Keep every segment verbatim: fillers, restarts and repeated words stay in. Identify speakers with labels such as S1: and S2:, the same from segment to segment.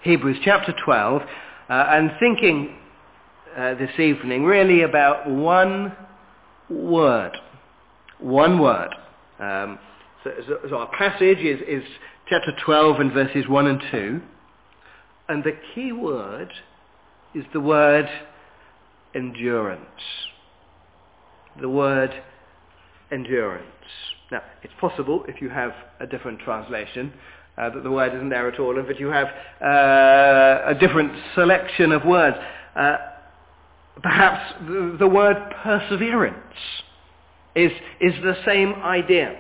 S1: Hebrews chapter twelve, uh, and thinking uh, this evening really about one word. One word. Um, so, so, so our passage is, is chapter twelve and verses one and two. And the key word is the word endurance. The word endurance. Now, it's possible, if you have a different translation, uh, that the word isn't there at all, and that you have uh, a different selection of words. Uh, perhaps the, the word perseverance is, is the same idea.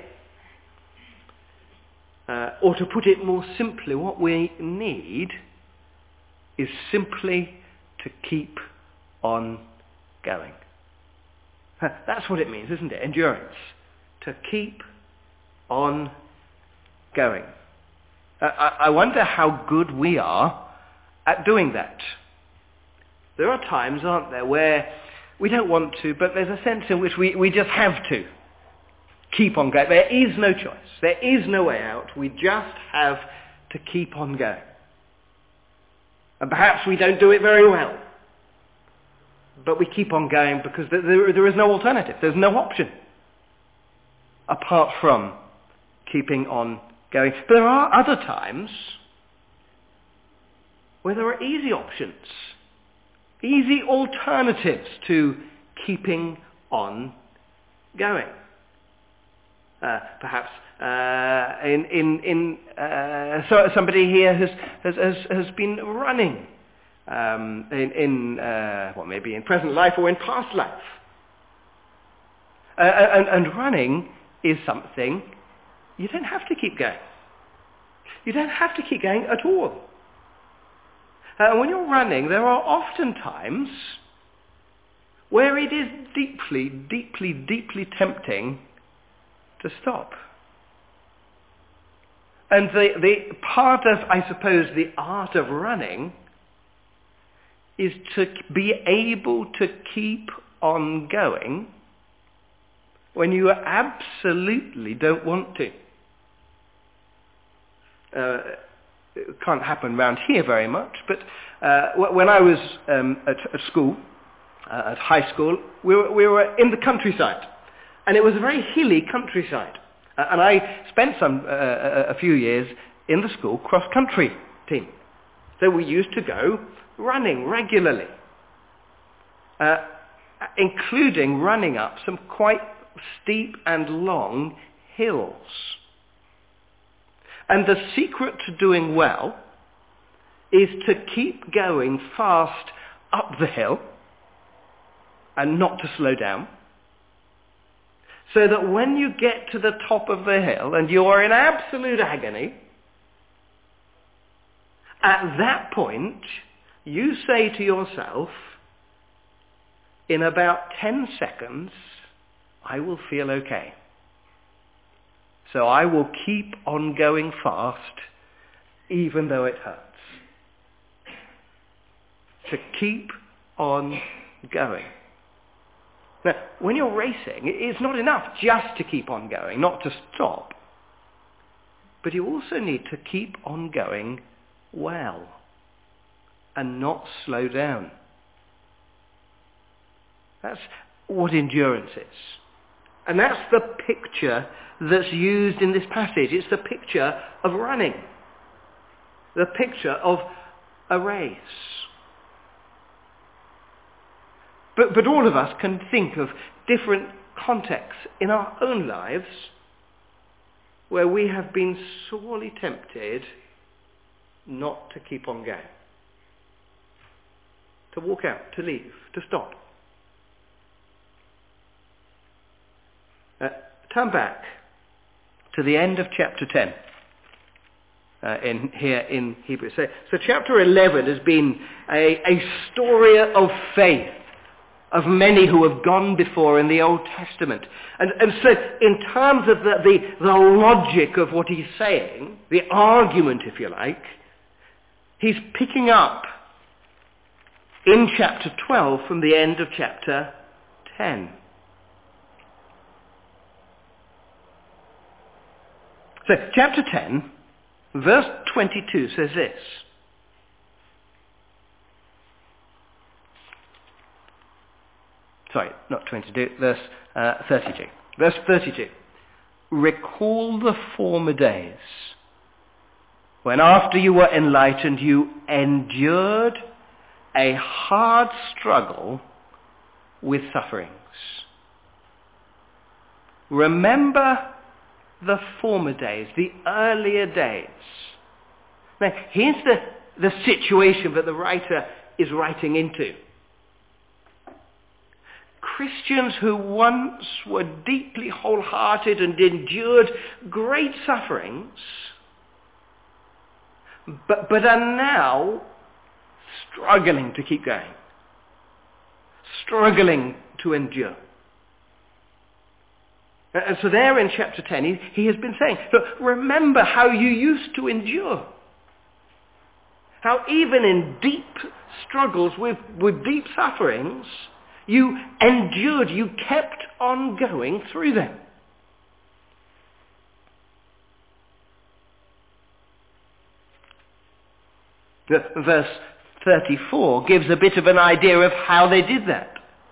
S1: Uh, or to put it more simply, what we need is simply to keep on going. That's what it means, isn't it? Endurance. To keep on going. Uh, I, I wonder how good we are at doing that. There are times, aren't there, where we don't want to, but there's a sense in which we, we just have to keep on going. There is no choice. There is no way out. We just have to keep on going. And perhaps we don't do it very well. But we keep on going because there, there is no alternative. There's no option apart from keeping on going. But there are other times where there are easy options, easy alternatives to keeping on going. Uh, perhaps uh, in in in uh, so somebody here has has has, has been running um, in in uh, well maybe in present life or in past life, uh, and, and running is something you don't have to keep going. You don't have to keep going at all. Uh, when you're running, there are often times where it is deeply, deeply, deeply tempting to stop. And the, the part of, I suppose, the art of running is to be able to keep on going when you absolutely don't want to. Uh, it can't happen around here very much, but uh, when I was um, at, at school, uh, at high school, we were, we were in the countryside. And it was a very hilly countryside. Uh, and I spent some uh, a few years in the school cross-country team. So we used to go running regularly, uh, including running up some quite steep and long hills. And the secret to doing well is to keep going fast up the hill and not to slow down. So that when you get to the top of the hill and you are in absolute agony, at that point you say to yourself, in about ten seconds, I will feel okay. So I will keep on going fast, even though it hurts. To keep on going. Now, when you're racing, it's not enough just to keep on going, not to stop. But you also need to keep on going well and not slow down. That's what endurance is. And that's the picture that's used in this passage. It's the picture of running. The picture of a race. But, but all of us can think of different contexts in our own lives where we have been sorely tempted not to keep on going. To walk out, to leave, to stop. Uh, turn back to the end of chapter ten. Uh, in here in Hebrews. So, so chapter eleven has been a, a story of faith of many who have gone before in the Old Testament. And, and so in terms of the, the, the logic of what he's saying, the argument, if you like, he's picking up in chapter twelve from the end of chapter ten. So chapter ten, verse twenty-two says this: sorry, not twenty-two, verse uh, thirty-two. Verse thirty-two. Recall the former days, when after you were enlightened, you endured a hard struggle with sufferings. Remember the former days, the earlier days. Now, here's the, the situation that the writer is writing into. Christians who once were deeply wholehearted and endured great sufferings, but, but are now struggling to keep going, struggling to endure. And so there in chapter ten, he, he has been saying, look, remember how you used to endure. How even in deep struggles with, with deep sufferings, you endured, you kept on going through them. Verse thirty-four gives a bit of an idea of how they did that.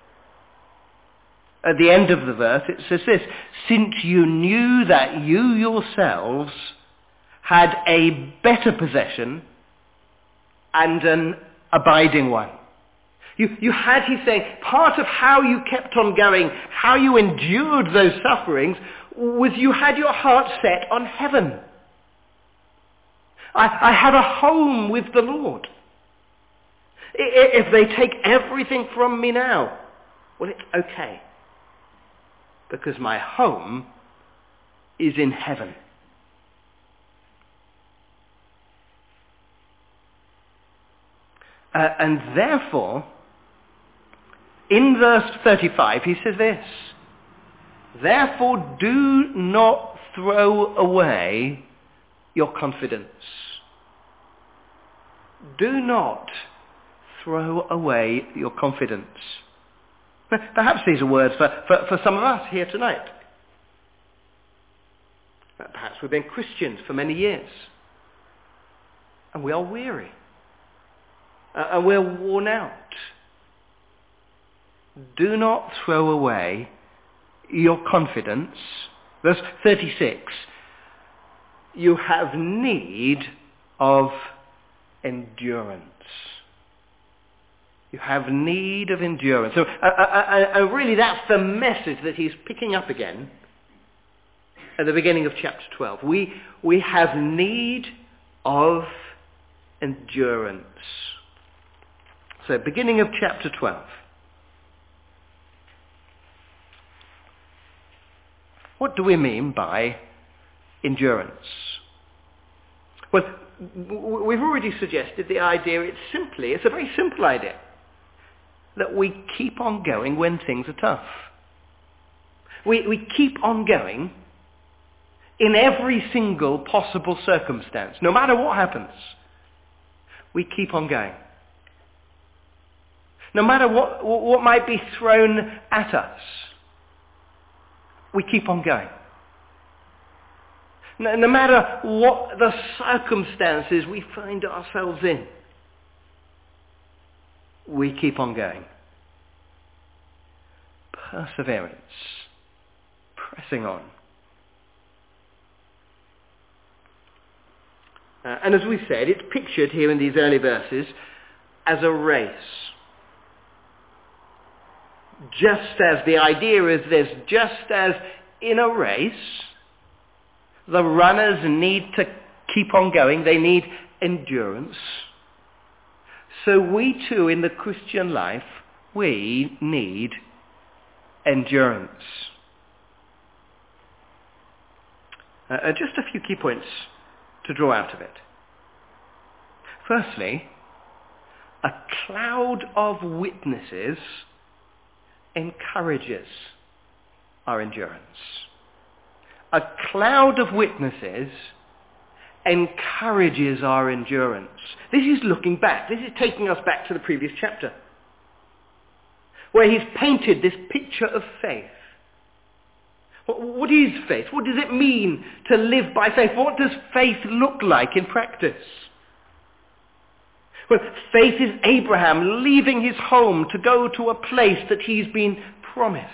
S1: At the end of the verse it says this, since you knew that you yourselves had a better possession and an abiding one. You, you had, he's saying, part of how you kept on going, how you endured those sufferings, was you had your heart set on heaven. I, I have a home with the Lord. If they take everything from me now, well, it's okay. Because my home is in heaven. Uh, and therefore, in verse thirty-five, he says this, therefore do not throw away your confidence. Do not throw away your confidence. Perhaps these are words for, for, for some of us here tonight. Perhaps we've been Christians for many years. And we are weary. Uh, and we're worn out. Do not throw away your confidence. Verse thirty-six. You have need of endurance. You have need of endurance. So uh, uh, uh, really that's the message that he's picking up again at the beginning of chapter twelve. We, we have need of endurance. So beginning of chapter twelve. What do we mean by endurance? Well, we've already suggested the idea, it's simply, it's a very simple idea. That we keep on going when things are tough. We, we keep on going in every single possible circumstance. No matter what happens, we keep on going. No matter what, what might be thrown at us, we keep on going. No, no matter what the circumstances we find ourselves in, we keep on going. Perseverance. Pressing on. Uh, and as we said, it's pictured here in these early verses as a race. Just as the idea is this, just as in a race, the runners need to keep on going, they need endurance. So we too in the Christian life, we need endurance. Uh, just a few key points to draw out of it. Firstly, a cloud of witnesses encourages our endurance. A cloud of witnesses encourages our endurance. This is looking back. This is taking us back to the previous chapter, where he's painted this picture of faith. What is faith? What does it mean to live by faith? What does faith look like in practice? Well, faith is Abraham leaving his home to go to a place that he's been promised.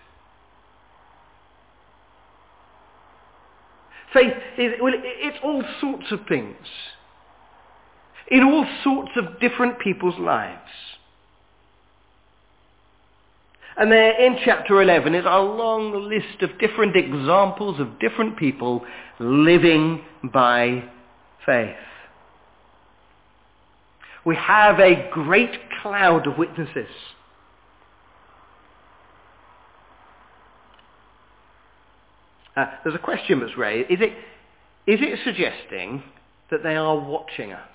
S1: Faith is, well, it's all sorts of things in all sorts of different people's lives. And there in chapter eleven is a long list of different examples of different people living by faith. We have a great cloud of witnesses. Uh, there's a question that's raised. Is it, is it suggesting that they are watching us?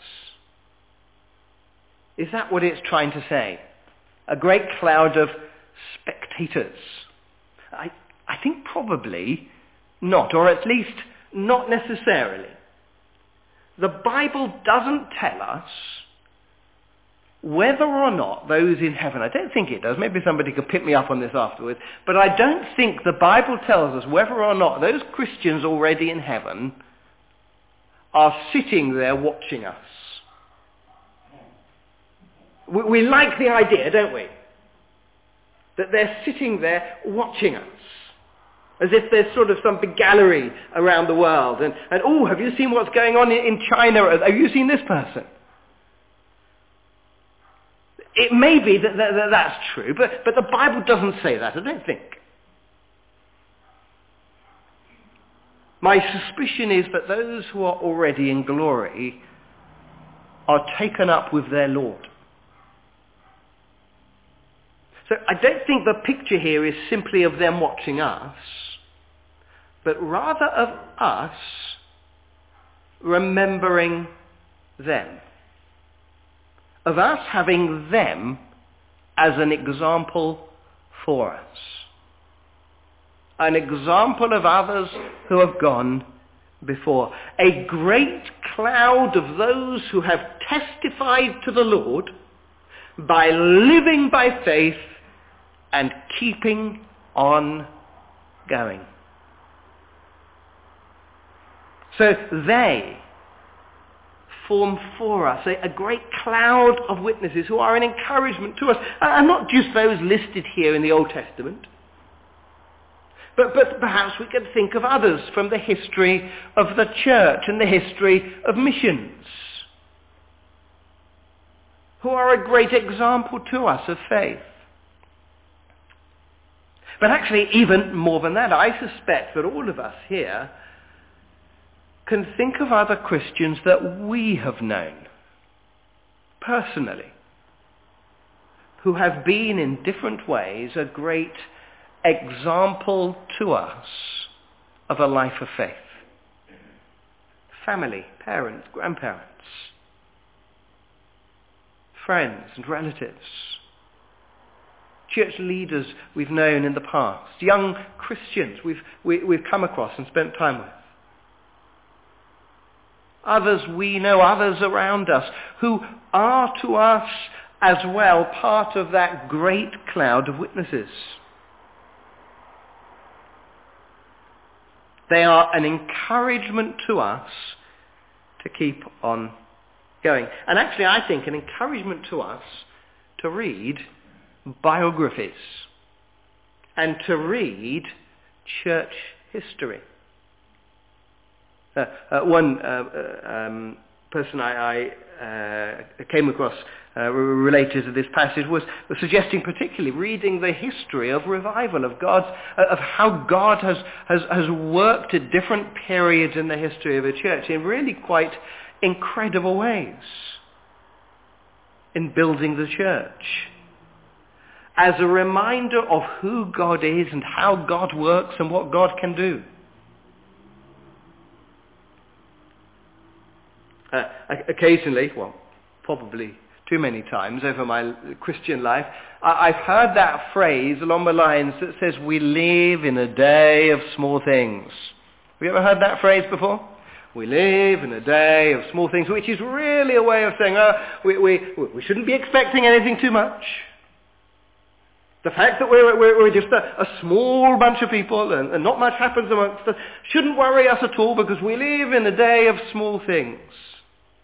S1: Is that what it's trying to say? A great cloud of spectators? I, I think probably not, or at least not necessarily. The Bible doesn't tell us whether or not those in heaven, I don't think it does, maybe somebody could pick me up on this afterwards, but I don't think the Bible tells us whether or not those Christians already in heaven are sitting there watching us. We, we like the idea, don't we? That they're sitting there watching us. As if there's sort of some big gallery around the world. And, and oh, have you seen what's going on in, in China? Have you seen this person? It may be that, that, that that's true, but, but the Bible doesn't say that, I don't think. My suspicion is that those who are already in glory are taken up with their Lord. So I don't think the picture here is simply of them watching us, but rather of us remembering them. Of us having them as an example for us. An example of others who have gone before. A great cloud of those who have testified to the Lord by living by faith and keeping on going. So they form for us a, a great cloud of witnesses who are an encouragement to us. And not just those listed here in the Old Testament, but, but perhaps we could think of others from the history of the church and the history of missions, who are a great example to us of faith. But actually, even more than that, I suspect that all of us here can think of other Christians that we have known personally, who have been in different ways a great example to us of a life of faith. Family, parents, grandparents, friends and relatives, church leaders we've known in the past, young Christians we've, we, we've come across and spent time with. Others we know, others around us, who are to us as well part of that great cloud of witnesses. They are an encouragement to us to keep on going. And actually, I think an encouragement to us to read biographies and to read church history. Uh, uh, one uh, uh, um, person I, I uh, came across uh, related to this passage was, was suggesting particularly reading the history of revival, of God's, uh, of how God has, has, has worked at different periods in the history of the church in really quite incredible ways in building the church, as a reminder of who God is and how God works and what God can do. Uh, occasionally, well, probably too many times over my Christian life, I- I've heard that phrase along the lines that says, we live in a day of small things. Have you ever heard that phrase before? We live in a day of small things, which is really a way of saying, oh, we, we, we shouldn't be expecting anything too much. The fact that we're, we're, we're just a, a small bunch of people and, and not much happens amongst us shouldn't worry us at all, because we live in a day of small things.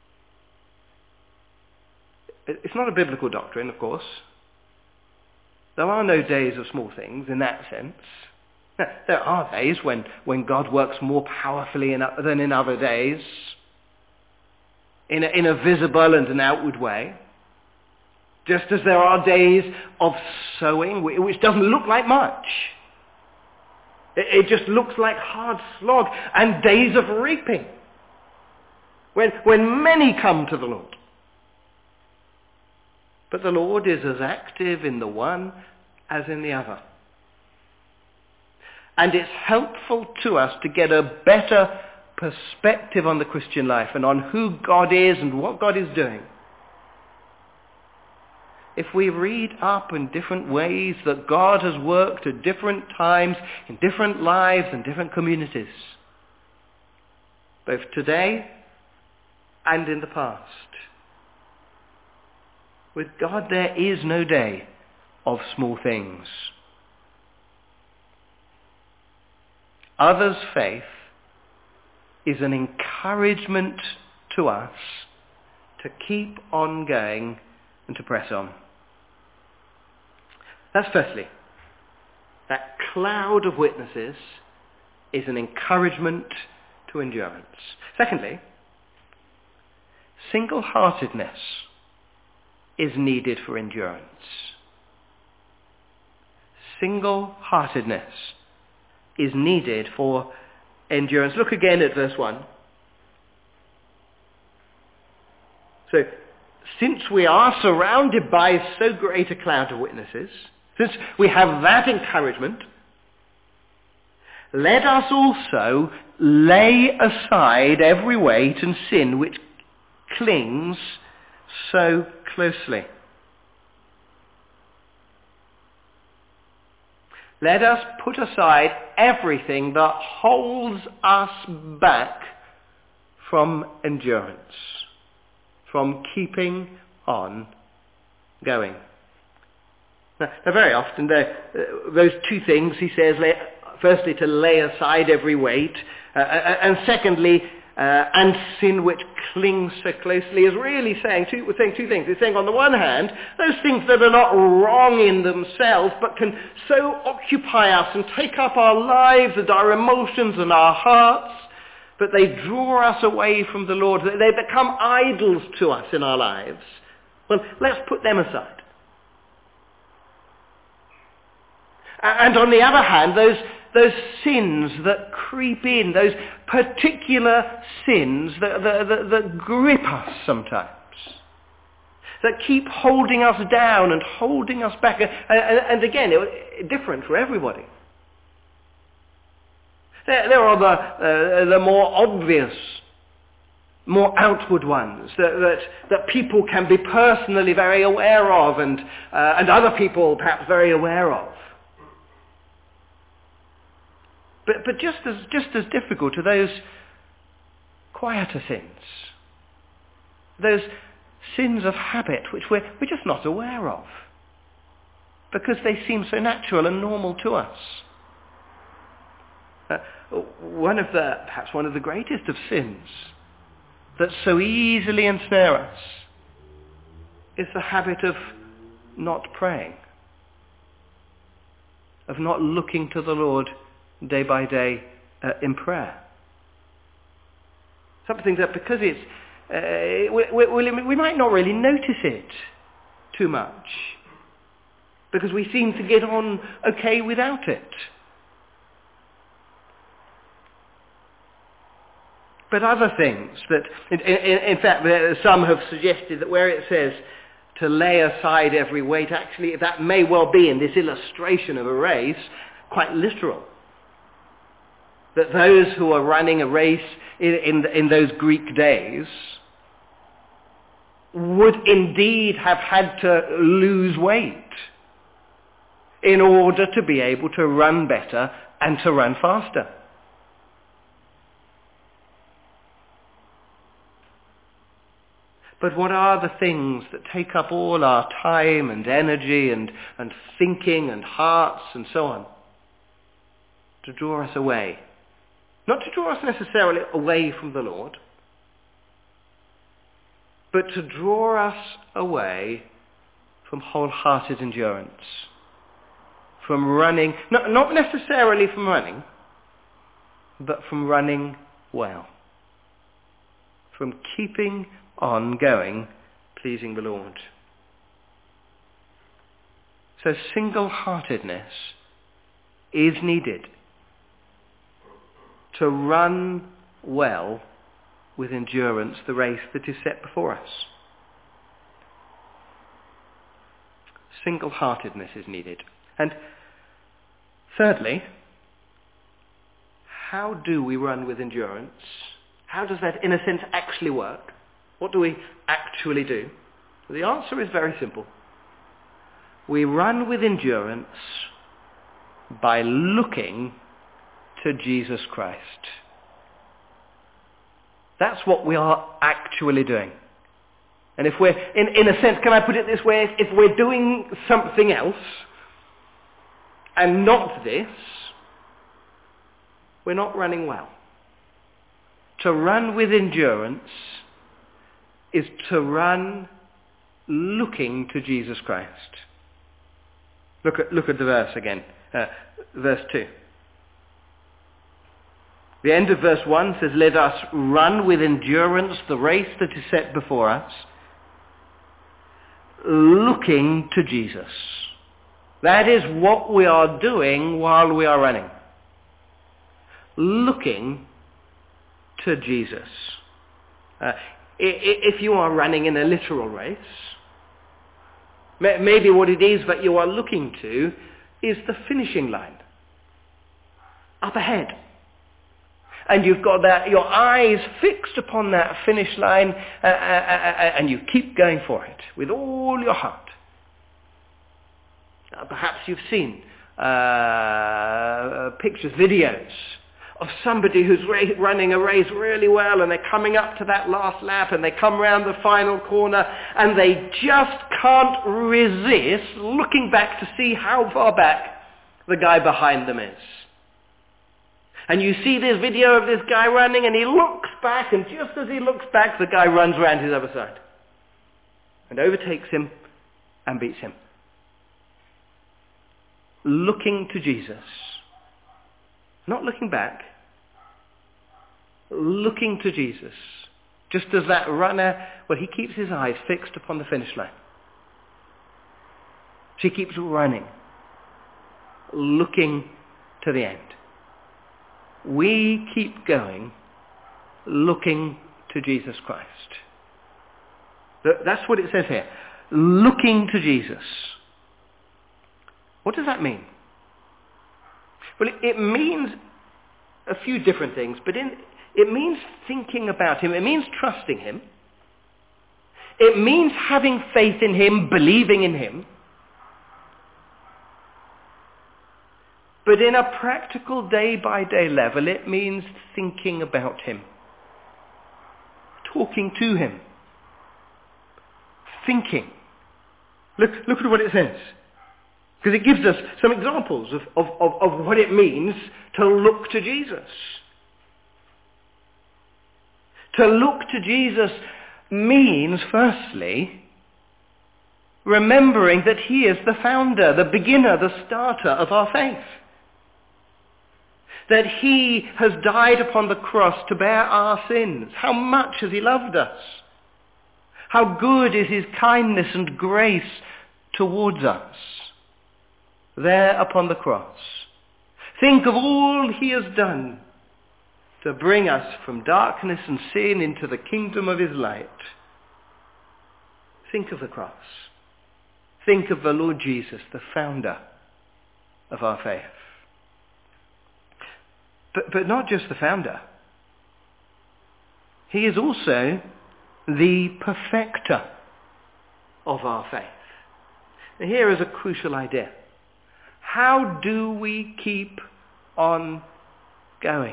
S1: It's not a biblical doctrine, of course. There are no days of small things in that sense. There are days when, when God works more powerfully in, than in other days, in a, in a visible and an outward way. Just as there are days of sowing, which doesn't look like much. It, it just looks like hard slog, and days of reaping, when, when many come to the Lord. But the Lord is as active in the one as in the other. And it's helpful to us to get a better perspective on the Christian life and on who God is and what God is doing if we read up in different ways that God has worked at different times in different lives and different communities, both today and in the past. With God there is no day of small things. Others' faith is an encouragement to us to keep on going and to press on. That's firstly. That cloud of witnesses is an encouragement to endurance. Secondly, single-heartedness is needed for endurance. Single-heartedness is needed for endurance. Look again at verse one. So, since we are surrounded by so great a cloud of witnesses, since we have that encouragement, let us also lay aside every weight and sin which clings so closely. Let us put aside everything that holds us back from endurance, from keeping on going. Now, now very often, the, uh, those two things, he says, lay, firstly, to lay aside every weight, uh, and secondly, uh, and sin which clings so closely, is really saying two, we're saying two things. It's saying, on the one hand, those things that are not wrong in themselves, but can so occupy us and take up our lives and our emotions and our hearts, but they draw us away from the Lord. They become idols to us in our lives. Well, let's put them aside. And on the other hand, those, those sins that creep in, those particular sins that, that, that, that grip us sometimes, that keep holding us down and holding us back. And, and, and again, it, different for everybody. There, there are the, uh, the more obvious, more outward ones that, that, that people can be personally very aware of, and, uh, and other people perhaps very aware of. But, but just as just as difficult are those quieter sins, those sins of habit which we're, we're just not aware of, because they seem so natural and normal to us. Uh, one of the, perhaps one of the greatest of sins that so easily ensnare us is the habit of not praying, of not looking to the Lord day by day uh, in prayer. Something that, because it's, uh, we, we, we might not really notice it too much, because we seem to get on okay without it. But other things that, in, in, in fact, some have suggested that where it says to lay aside every weight, actually that may well be, in this illustration of a race, quite literal. That those who are running a race in, in, in those Greek days would indeed have had to lose weight in order to be able to run better and to run faster. But what are the things that take up all our time and energy and, and thinking and hearts and so on to draw us away? Not to draw us necessarily away from the Lord, but to draw us away from wholehearted endurance. from running, not, not necessarily from running, but from running well. From keeping on going, pleasing the Lord. So single-heartedness is needed to run well with endurance the race that is set before us. Single-heartedness is needed. And thirdly, how do we run with endurance? How does that, in a sense, actually work? What do we actually do? The answer is very simple. We run with endurance by looking to Jesus Christ. That's what we are actually doing. And if we're, in, in a sense, can I put it this way, if, if we're doing something else and not this, we're not running well. To run with endurance is to run looking to Jesus Christ. Look at, look at the verse again, uh, verse two. The end of verse one says, let us run with endurance the race that is set before us, looking to Jesus. That is what we are doing while we are running. Looking to Jesus. Uh, if you are running in a literal race, maybe what it is that you are looking to is the finishing line. Up ahead. And you've got that, your eyes fixed upon that finish line, uh, uh, uh, and you keep going for it with all your heart. Uh, perhaps you've seen uh, pictures, videos of somebody who's ra- running a race really well, and they're coming up to that last lap, and they come round the final corner, and they just can't resist looking back to see how far back the guy behind them is. And you see this video of this guy running, and he looks back, and just as he looks back, the guy runs round his other side and overtakes him and beats him. Looking to Jesus. Not looking back. Looking to Jesus. Just as that runner, well, he keeps his eyes fixed upon the finish line. She keeps running. Looking to the end. We keep going, looking to Jesus Christ. That's what it says here. Looking to Jesus. What does that mean? Well, it, it means a few different things, but in, it means thinking about him. It means trusting him. It means having faith in him, believing in him. But in a practical day-by-day level, it means thinking about him, talking to him, thinking. Look, look at what it says. Because it gives us some examples of, of, of, of what it means to look to Jesus. To look to Jesus means, firstly, remembering that he is the founder, the beginner, the starter of our faith. That he has died upon the cross to bear our sins. How much has he loved us? How good is his kindness and grace towards us there upon the cross. Think of all he has done to bring us from darkness and sin into the kingdom of his light. Think of the cross. Think of the Lord Jesus, the founder of our faith. But, but not just the founder. He is also the perfecter of our faith. Now here is a crucial idea. How do we keep on going?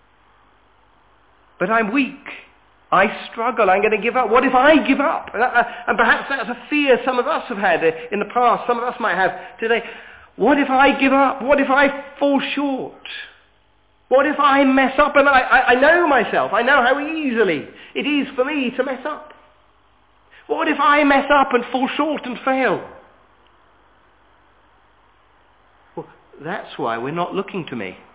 S1: But I'm weak. I struggle. I'm going to give up. What if I give up? And perhaps that's a fear some of us have had in the past. Some of us might have today. What if I give up? What if I fall short? What if I mess up? And I, I, I know myself. I know how easily it is for me to mess up. What if I mess up and fall short and fail? That's why we're not looking to me.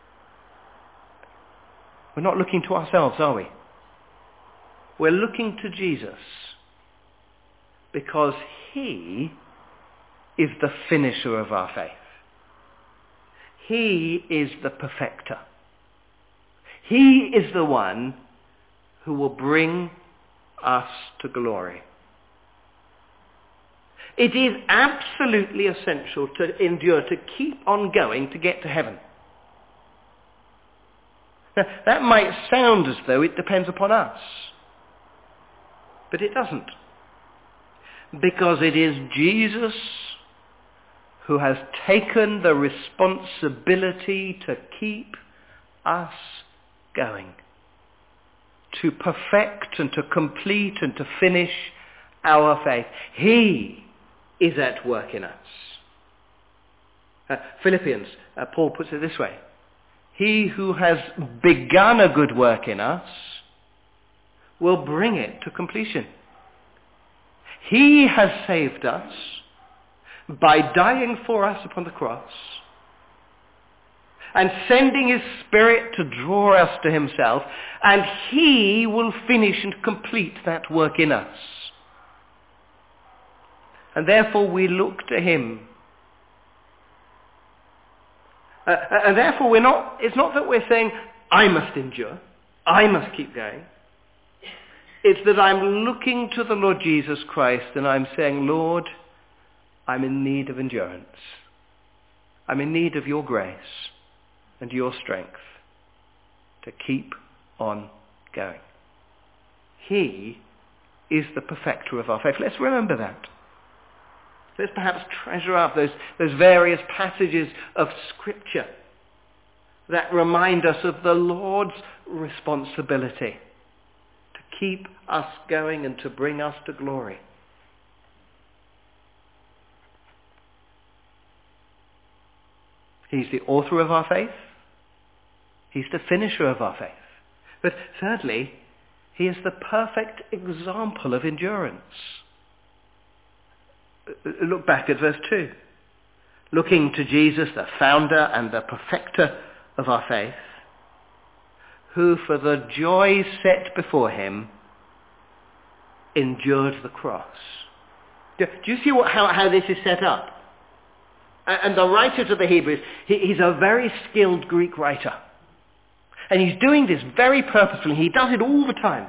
S1: We're not looking to ourselves, are we? We're looking to Jesus because he is the finisher of our faith. He is the perfecter. He is the one who will bring us to glory. It is absolutely essential to endure, to keep on going to get to heaven. Now, that might sound as though it depends upon us, but it doesn't. Because it is Jesus who has taken the responsibility to keep us going, to perfect and to complete and to finish our faith. He is at work in us. Uh, Philippians, uh, Paul puts it this way. He who has begun a good work in us will bring it to completion. He has saved us by dying for us upon the cross and sending his Spirit to draw us to himself, and he will finish and complete that work in us. And therefore we look to him. Uh, and therefore we're not, it's not that we're saying, I must endure, I must keep going. It's that I'm looking to the Lord Jesus Christ and I'm saying, Lord, I'm in need of endurance. I'm in need of your grace and your strength to keep on going. He is the perfecter of our faith. Let's remember that. Let's perhaps treasure up those, those various passages of Scripture that remind us of the Lord's responsibility to keep us going and to bring us to glory. He's the author of our faith. He's the finisher of our faith. But thirdly, he is the perfect example of endurance. Look back at verse two. Looking to Jesus, the founder and the perfecter of our faith, who for the joy set before him endured the cross. Do you see what, how, how this is set up? And the writer to the Hebrews, he, he's a very skilled Greek writer. And he's doing this very purposefully. He does it all the time.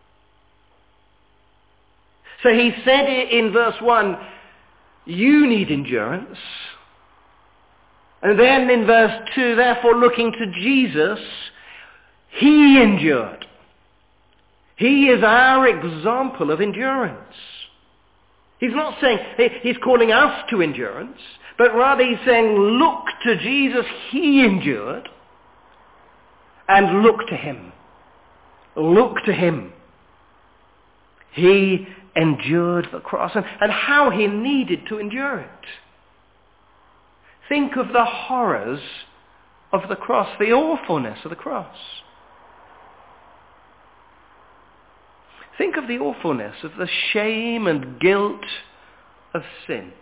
S1: So he said in verse one, you need endurance. And then in verse two, therefore looking to Jesus, he endured. He is our example of endurance. He's not saying, he's calling us to endurance, but rather he's saying, look to Jesus, he endured, and look to him. Look to him. He endured the cross, and, and how he needed to endure it. Think of the horrors of the cross, the awfulness of the cross. Think of the awfulness of the shame and guilt of sin.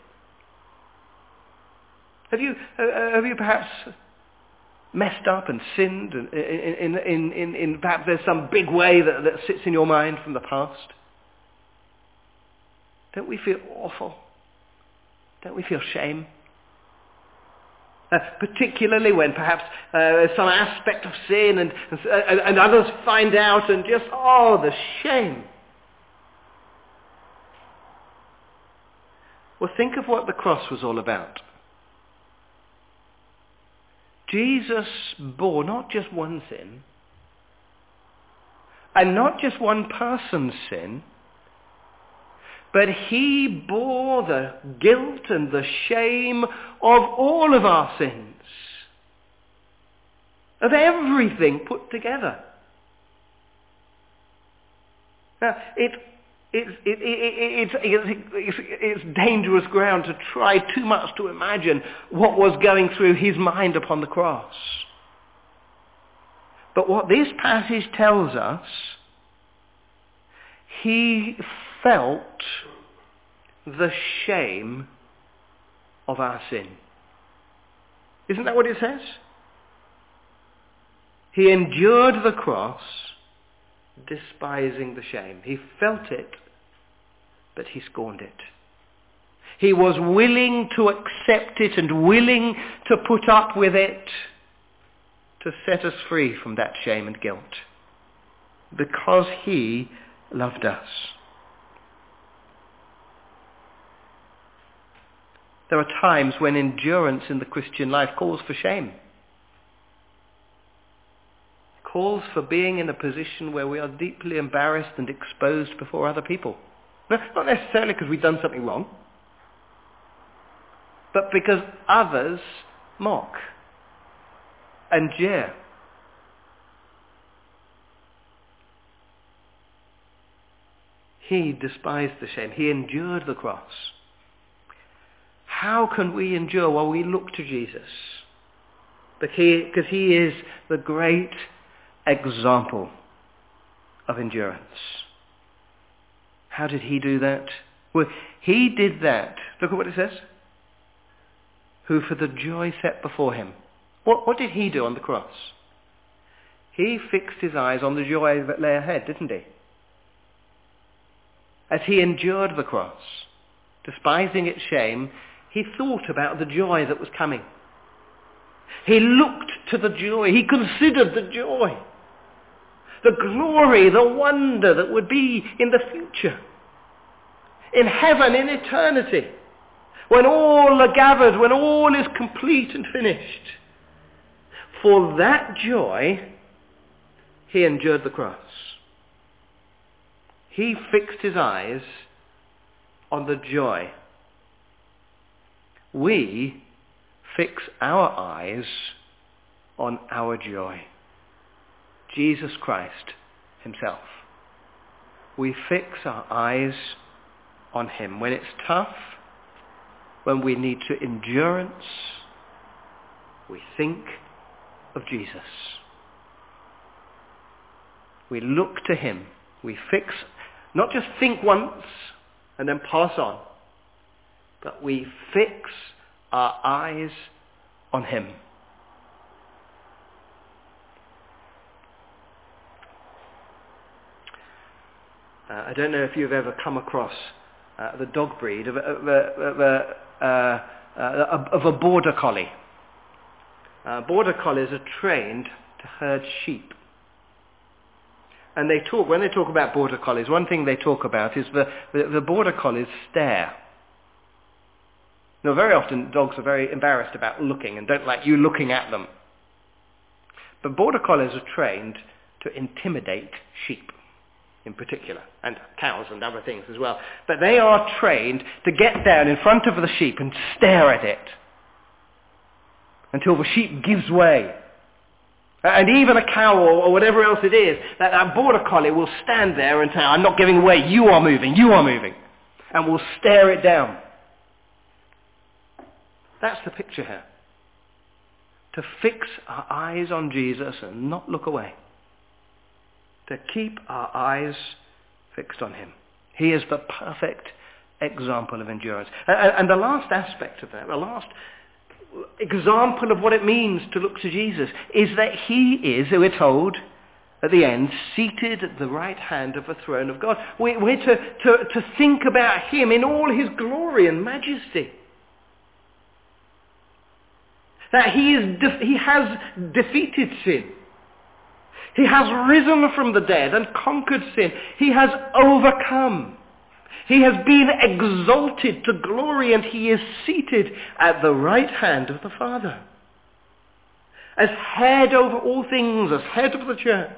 S1: Have you, uh, have you perhaps messed up and sinned in, in, in, in, in perhaps there's some big way that, that sits in your mind from the past? Don't we feel awful? Don't we feel shame? Uh, particularly when perhaps uh, there's some aspect of sin and, and, and others find out and just, oh, the shame. Well, think of what the cross was all about. Jesus bore not just one sin, and not just one person's sin, but he bore the guilt and the shame of all of our sins, of everything put together. Now, it, it, it, it, it, it, it's, it's dangerous ground to try too much to imagine what was going through his mind upon the cross. But what this passage tells us, he felt the shame of our sin. Isn't that what it says? He endured the cross, despising the shame. He felt it, but he scorned it. He was willing to accept it and willing to put up with it to set us free from that shame and guilt, because he loved us. There are times when endurance in the Christian life calls for shame. Calls for being in a position where we are deeply embarrassed and exposed before other people. Not necessarily because we've done something wrong, but because others mock and jeer. He despised the shame. He endured the cross. How can we endure while we look to Jesus? Because he, because he is the great example of endurance. How did he do that? Well, he did that. Look at what it says. Who for the joy set before him. What, what did he do on the cross? He fixed his eyes on the joy that lay ahead, didn't he? As he endured the cross, despising its shame, he thought about the joy that was coming. He looked to the joy. He considered the joy. The glory, the wonder that would be in the future. In heaven, in eternity. When all are gathered, when all is complete and finished. For that joy, he endured the cross. He fixed his eyes on the joy. We fix our eyes on our joy. Jesus Christ himself. We fix our eyes on him. When it's tough, when we need to endurance, we think of Jesus. We look to him. We fix, not just think once and then pass on, but we fix our eyes on him. Uh, I don't know if you've ever come across uh, the dog breed of a, of a, of a, uh, uh, of a border collie. Uh, border collies are trained to herd sheep. And they talk, when they talk about border collies, one thing they talk about is the, the, the border collies stare. Now, very often dogs are very embarrassed about looking and don't like you looking at them. But border collies are trained to intimidate sheep in particular, and cows and other things as well. But they are trained to get down in front of the sheep and stare at it until the sheep gives way. And even a cow or, or whatever else it is, that, that border collie will stand there and say, I'm not giving way, you are moving, you are moving. And will stare it down. That's the picture here. To fix our eyes on Jesus and not look away. To keep our eyes fixed on him. He is the perfect example of endurance. And, and the last aspect of that, the last example of what it means to look to Jesus, is that he is, we're told at the end, seated at the right hand of the throne of God. We're, we're to, to, to think about him in all his glory and majesty. That he, is de- he has defeated sin. He has risen from the dead and conquered sin. He has overcome. He has been exalted to glory, and he is seated at the right hand of the Father. As head over all things, as head of the church.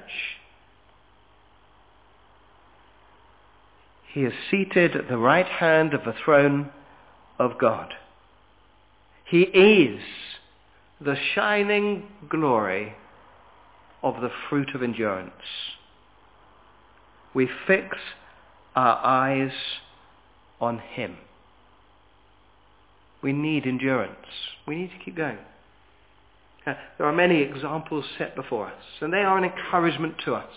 S1: He is seated at the right hand of the throne of God. He is the shining glory of the fruit of endurance. We fix our eyes on him. We need endurance. We need to keep going. Uh, there are many examples set before us, and they are an encouragement to us.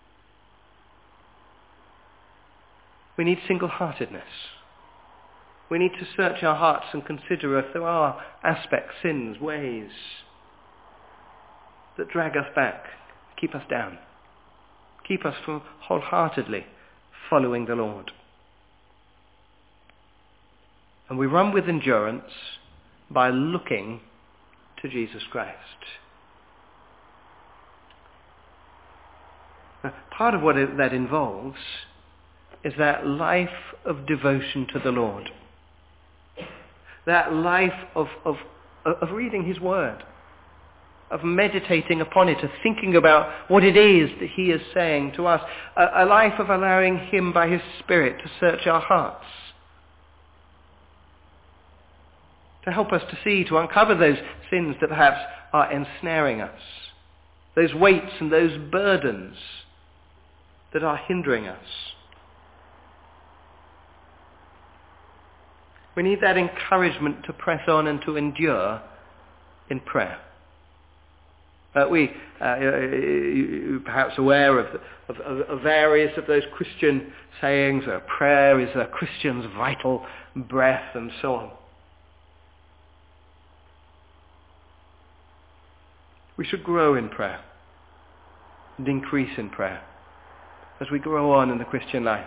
S1: We need single-heartedness. We need to search our hearts and consider if there are aspects, sins, ways that drag us back, keep us down, keep us from wholeheartedly following the Lord. And we run with endurance by looking to Jesus Christ. Now, part of what it, that involves is that life of devotion to the Lord. That life of, of, of reading his word, of meditating upon it, of thinking about what it is that he is saying to us. A, a life of allowing him by his Spirit to search our hearts, to help us to see, to uncover those sins that perhaps are ensnaring us, those weights and those burdens that are hindering us. We need that encouragement to press on and to endure in prayer. Uh, we, uh, you're perhaps aware of, of, of various of those Christian sayings, uh, prayer is a Christian's vital breath and so on. We should grow in prayer and increase in prayer as we grow on in the Christian life.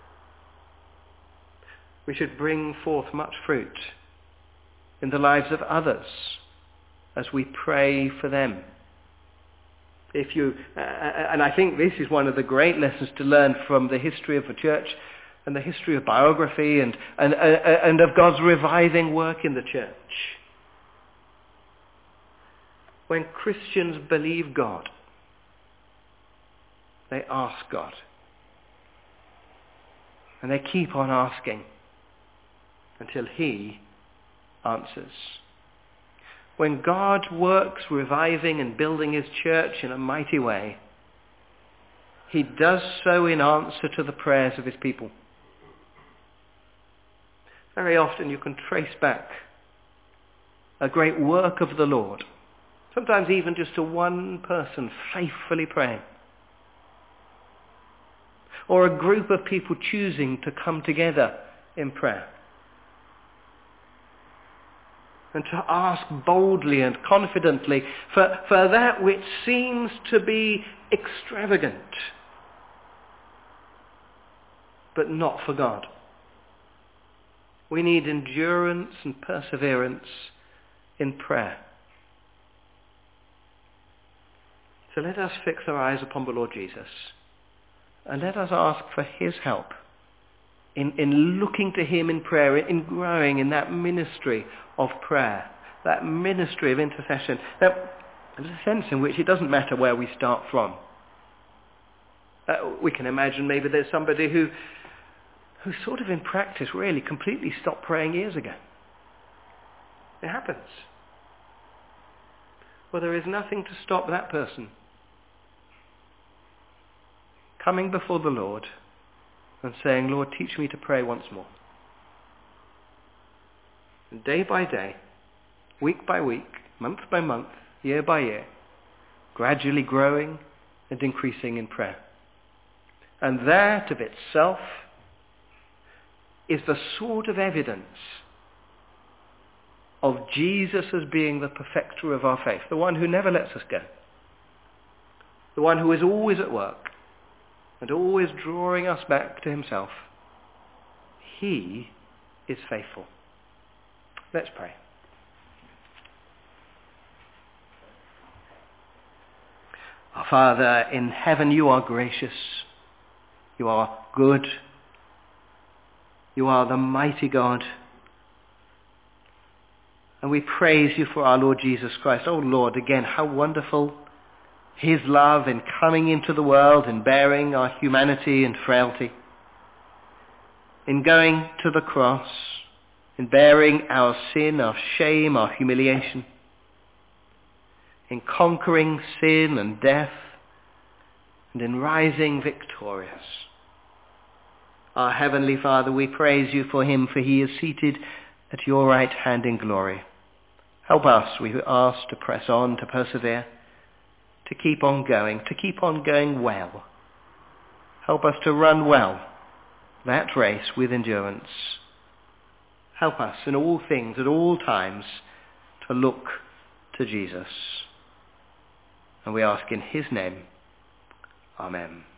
S1: We should bring forth much fruit in the lives of others as we pray for them. If you, uh, and I think this is one of the great lessons to learn from the history of the church and the history of biography and, and, uh, and of God's reviving work in the church. When Christians believe God, they ask God. And they keep on asking until he answers. When God works reviving and building his church in a mighty way, he does so in answer to the prayers of his people. Very often you can trace back a great work of the Lord, sometimes even just to one person faithfully praying, or a group of people choosing to come together in prayer and to ask boldly and confidently for, for that which seems to be extravagant, but not for God. We need endurance and perseverance in prayer. So let us fix our eyes upon the Lord Jesus, and let us ask for his help in, in looking to him in prayer, in growing in that ministry of prayer, that ministry of intercession. Now, there's a sense in which it doesn't matter where we start from. Uh, we can imagine maybe there's somebody who, who sort of in practice really completely stopped praying years ago. It happens. Well, there is nothing to stop that person coming before the Lord and saying, Lord, teach me to pray once more. And day by day, week by week, month by month, year by year, gradually growing and increasing in prayer. And that of itself is the sort of evidence of Jesus as being the perfecter of our faith, the one who never lets us go, the one who is always at work and always drawing us back to himself. He is faithful. Let's pray. Our Father in heaven, you are gracious, you are good, you are the mighty God. And we praise you for our Lord Jesus Christ. Oh Lord, again, how wonderful his love in coming into the world and bearing our humanity and frailty, in going to the cross, in bearing our sin, our shame, our humiliation, in conquering sin and death, and in rising victorious. Our Heavenly Father, we praise you for him, for he is seated at your right hand in glory. Help us, we ask, to press on, to persevere, to keep on going, to keep on going well. Help us to run well that race with endurance. help us in all things, at all times, to look to Jesus. And we ask in his name, Amen.